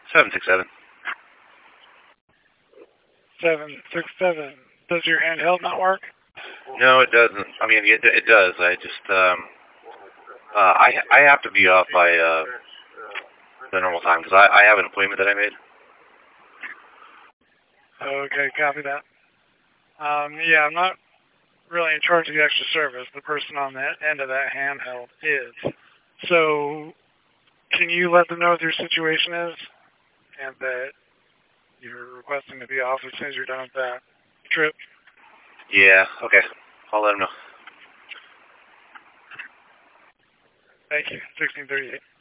767. 767. Does your handheld not work? No, it doesn't. I mean, it does. I just, I have to be off by, the normal time, because I have an appointment that I made. Okay, copy that. Yeah, I'm not really in charge of the extra service. The person on that end of that handheld is. So, can you let them know what your situation is? And that you're requesting to be off as soon as you're done with that trip? Yeah, okay. I'll let them know. Thank you. 1638.